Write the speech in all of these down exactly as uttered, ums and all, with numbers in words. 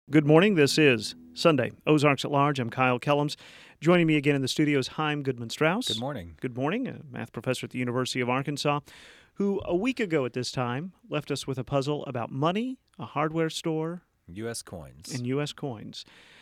Good morning. This is Sunday, Ozarks at Large. I'm Kyle Kellums. Joining me again in the studio is Chaim Goodman-Strauss. Good morning. Good morning, a math professor at the University of Arkansas, who a week ago at this time left us with a puzzle about money, a hardware store, U S coins. and U S coins.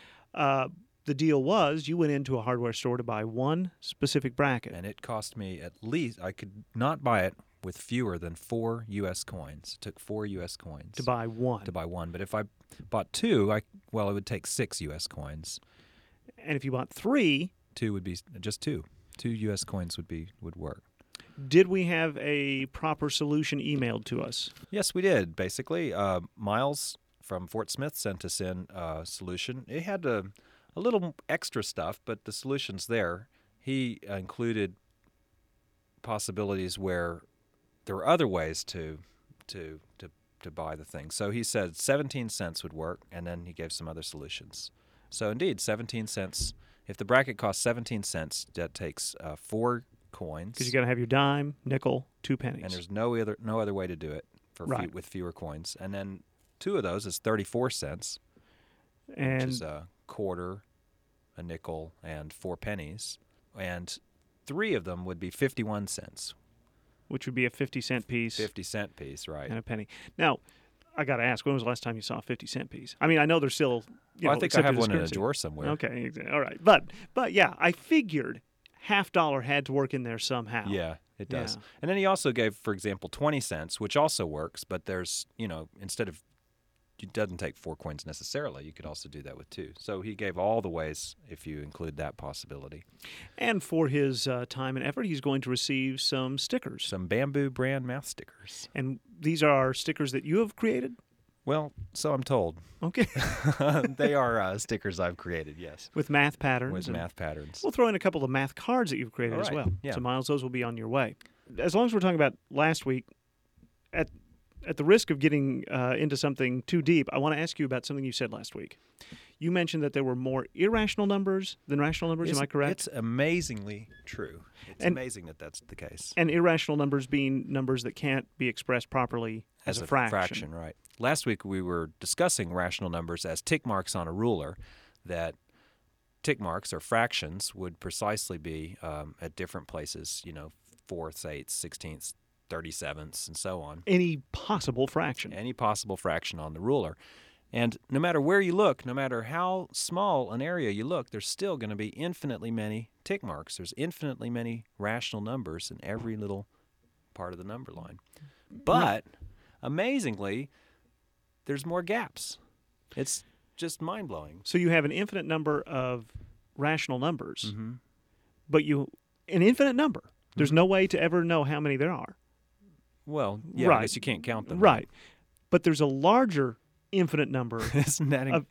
Uh, the deal was you went into a hardware store to buy one specific bracket. And it cost me at least, I could not buy it with fewer than four U S coins. It took four U S coins. To buy one. To buy one. But if I bought two, I well, it would take six U S coins. And if you bought three, Two would be just two. Two U S coins would be would work. did we have a proper solution emailed to us? Yes, we did, basically. Uh, Miles from Fort Smith sent us in a solution. It had a, a little extra stuff, but the solution's there. He uh, included possibilities where there were other ways to to to to buy the thing. So he said seventeen cents would work, and then he gave some other solutions. So indeed, seventeen cents. If the bracket costs seventeen cents, that takes uh, four coins. Because you got to have your dime, nickel, two pennies. And there's no other no other way to do it for Right. few, with fewer coins. And then two of those is thirty-four cents, and which is a quarter, a nickel, and four pennies. And three of them would be fifty-one cents. which would be a fifty cent piece fifty cent piece, right. and a penny. Now, I got to ask, when was the last time you saw a fifty cent piece? I mean, I know they're still, you Well, know, I think I have accepted as one in a currency. drawer somewhere. Okay, exa- all right. But, but yeah, I figured half dollar had to work in there somehow. Yeah, it does. Yeah. And then he also gave, for example, twenty cents, which also works, but there's, you know, instead of, it doesn't take four coins necessarily. You could also do that with two. So he gave all the ways if you include that possibility. And for his uh, time and effort, he's going to receive some stickers. Some Bamboo brand math stickers. And these are stickers that you have created? Well, so I'm told. Okay. They are uh, stickers I've created, yes, With math patterns. with and math patterns. We'll throw in a couple of math cards that you've created All as right, well. yeah. So, Miles, those will be on your way. As long as we're talking about last week, at at the risk of getting uh, into something too deep, I want to ask you about something you said last week. You mentioned that there were more irrational numbers than rational numbers. It's, Am I correct? It's amazingly true. It's And- amazing that that's the case. And irrational numbers being numbers that can't be expressed properly as, a fraction. right. Last week we were discussing rational numbers as tick marks on a ruler, that tick marks or fractions would precisely be um, at different places, you know, fourths, eighths, sixteenths, thirty-sevenths, and so on. Any possible fraction. Any possible fraction on the ruler. And no matter where you look, no matter how small an area you look, there's still going to be infinitely many tick marks. There's infinitely many rational numbers in every little part of the number line. But amazingly, there's more gaps. It's just mind-blowing. So you have an infinite number of rational numbers, Mm-hmm. but you an infinite number. There's no way to ever know how many there are. Well, yeah, Right. I guess you can't count them. Right. But there's a larger infinite number. Isn't that Of-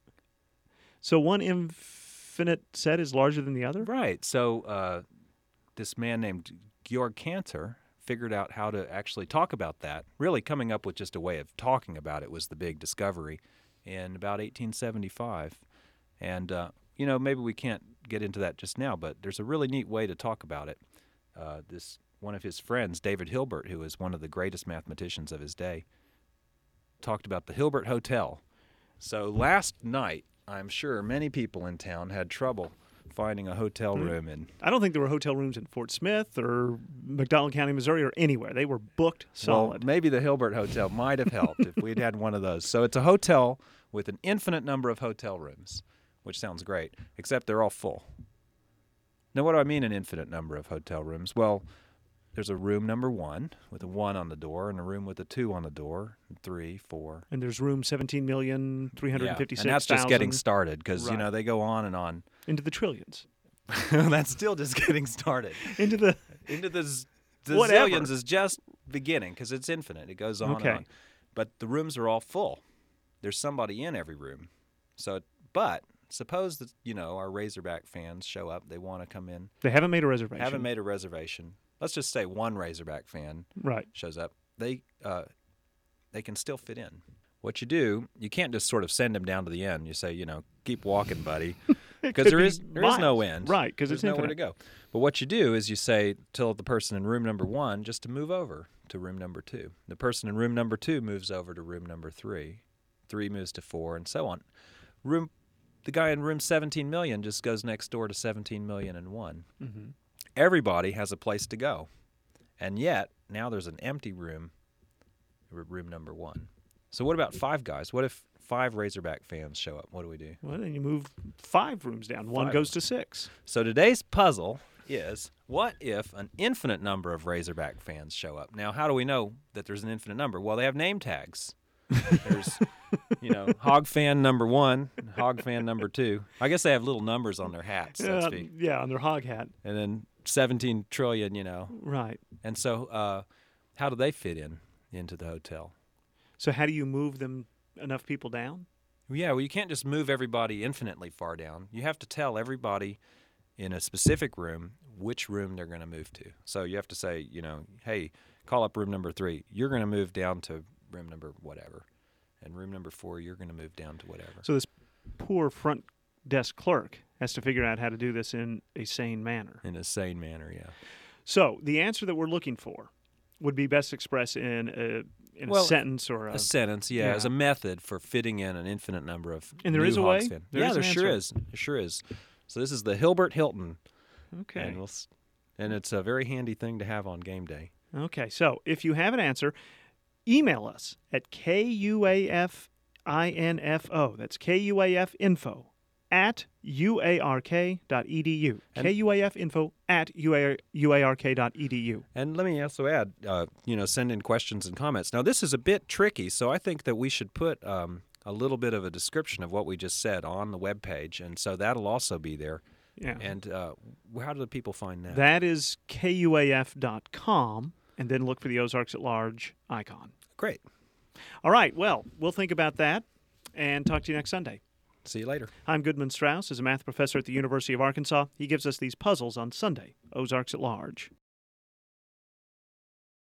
So one infinite set is larger than the other? right? So uh, this man named Georg Cantor figured out how to actually talk about that. Really coming up with just a way of talking about it was the big discovery in about eighteen seventy-five. And, uh, you know, maybe we can't get into that just now, but there's a really neat way to talk about it. Uh, this one of his friends, David Hilbert, who is one of the greatest mathematicians of his day, talked about the Hilbert Hotel. So last night, I'm sure many people in town had trouble finding a hotel room in. I don't think there were hotel rooms in Fort Smith or McDonald County, Missouri, or anywhere. They were booked solid. Well, maybe the Hilbert Hotel might have helped if we'd had one of those. So it's a hotel with an infinite number of hotel rooms, which sounds great, except they're all full. Now, what do I mean an infinite number of hotel rooms? Well, there's a room number one with a one on the door, and a room with a two on the door, and three, four. And there's room seventeen million three hundred Yeah, fifty-six and that's just getting started because, you Right. know, they go on and on. into the trillions. That's still just getting started. Into the Into the, z- the Whatever. zillions is just beginning because it's infinite. It goes on Okay. and on. But the rooms are all full. There's somebody in every room. So, but suppose that, you know, our Razorback fans show up. They want to come in. they haven't made a reservation. Haven't made a reservation. Let's just say one Razorback fan Right. shows up. They uh, they can still fit in. What you do, you can't just sort of send them down to the end. You say, you know, keep walking, buddy. Because could there be is there is no miles. end. Right, 'cause There's it's nowhere to infinite. go. But what you do is you say, tell the person in room number one just to move over to room number two. The person in room number two moves over to room number three. Three moves to four, and so on. room, the guy in room seventeen million just goes next door to seventeen million and one. Mm-hmm. Everybody has a place to go. And yet, now there's an empty room, room number one. So what about Five Guys? What if five Razorback fans show up? What do we do? Well, then you move five rooms down. One Five. goes to six. So today's puzzle is, what if an infinite number of Razorback fans show up? Now, how do we know that there's an infinite number? Well, they have name tags. There's, you know, Hog fan number one, Hog fan number two. I guess they have little numbers on their hats, so to Uh, speak. yeah, on their hog hat. And then seventeen trillion, you know. Right. And so uh, how do they fit in into the hotel? So how do you move them enough people down? Well, yeah, well, you can't just move everybody infinitely far down. You have to tell everybody in a specific room which room they're going to move to. So you have to say, you know, hey, call up room number three. You're going to move down to room number whatever. And room number four, you're going to move down to whatever. So this poor front desk clerk has to figure out how to do this in a sane manner. In a sane manner, yeah. So the answer that we're looking for would be best expressed in a in Well, a sentence or a, A sentence, yeah, yeah. as a method for fitting in an infinite number of And there new is a Hawks way? fan. There yeah, is an there sure answer. is. There sure is. So this is the Hilbert Hilton. Okay. And, we'll, s- and it's a very handy thing to have on game day. Okay. So if you have an answer, email us at K U A F I N F O. That's K U A F info at U A R K dot E D U. And- K U A F info at U A R K dot E D U. And let me also add, uh, you know, send in questions and comments. Now, this is a bit tricky, so I think that we should put um, a little bit of a description of what we just said on the webpage, and so that'll also be there. Yeah. And uh, how do the people find that? That is K U A F dot com, and then look for the Ozarks at Large icon. Great. All right. Well, we'll think about that and talk to you next Sunday. See you later. I'm Goodman Strauss. As a math professor at the University of Arkansas, he gives us these puzzles on Sunday, Ozarks at Large.